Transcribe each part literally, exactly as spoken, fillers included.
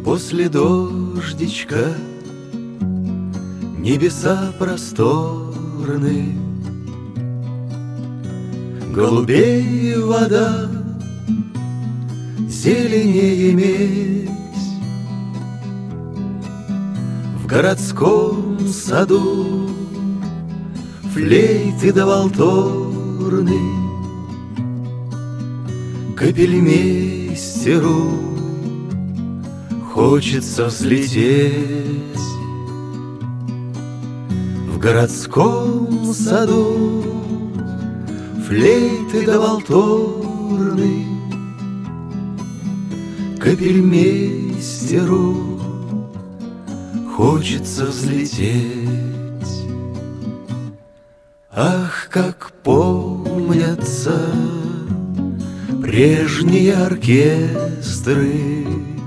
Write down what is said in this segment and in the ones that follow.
После дождичка небеса просторны, голубей вода, зеленее медь. В городском саду флейты да валторны, капельмейстеру хочется взлететь. В городском саду флейты да валторны, капельмейстеру хочется взлететь. Ах, как помнятся прежние оркестры,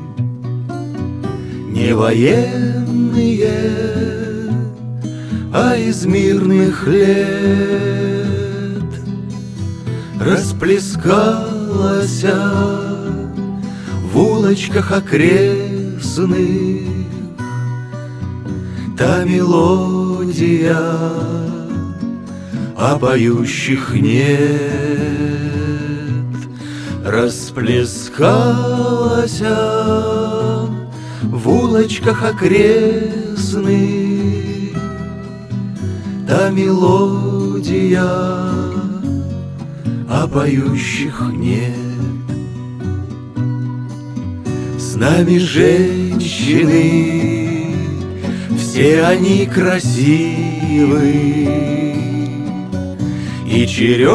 не военные, а из мирных лет. Расплескалась в улочках окрестных та мелодия, а поющих нет. Расплескалась в улочках окрестных та мелодия, а поющих нет. С нами женщины, все они красивы, и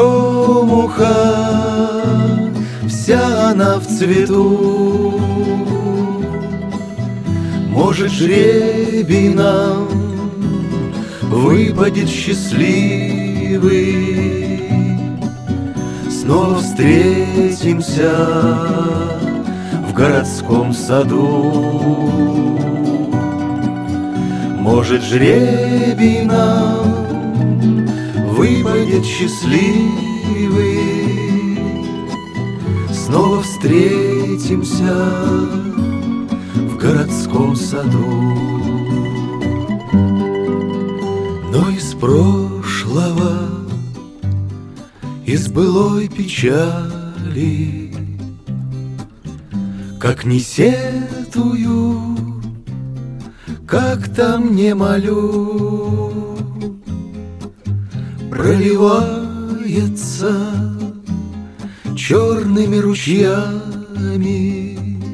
черемуха вся она в цвету. Может, жребий нам выпадет счастливый, снова встретимся в городском саду. Может, жребий нам выпадет счастливый, снова встретимся в городском саду. Но из прошлого, из былой печали, как не сетую, как там не молю, проливается черными ручьями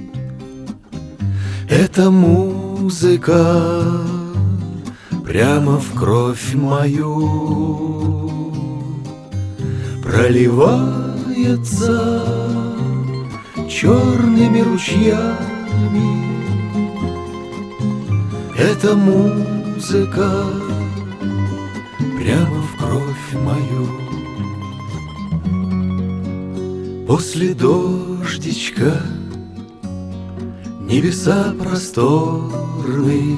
эта музыка прямо в кровь мою. Проливается черными ручьями эта музыка прямо в кровь мою. После дождичка небеса просторны,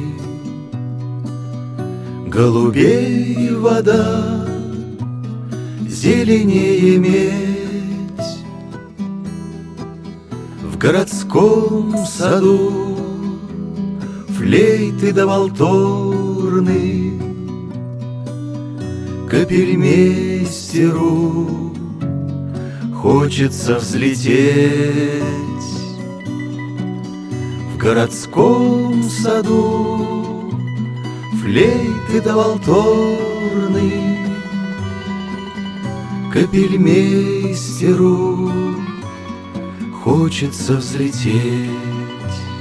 голубей вода, зеленее медь. В городском саду флейты да валторны, капельмейстеру хочется взлететь. В городском саду флейты да валторны, капельмейстеру хочется взлететь.